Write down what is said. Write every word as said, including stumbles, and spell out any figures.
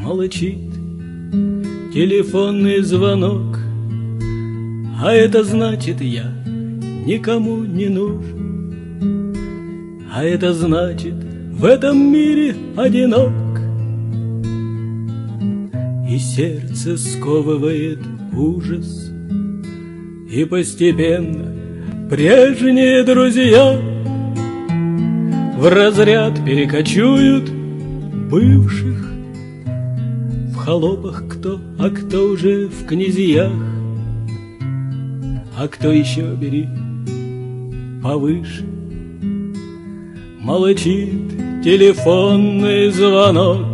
молчит телефонный звонок, а это значит, я никому не нужен, а это значит, в этом мире одинок. И сердце сковывает ужас, и постепенно прежние друзья в разряд перекочуют бывших. В холопах кто, а кто уже в князьях, а кто еще, бери, повыше. Молчит телефонный звонок,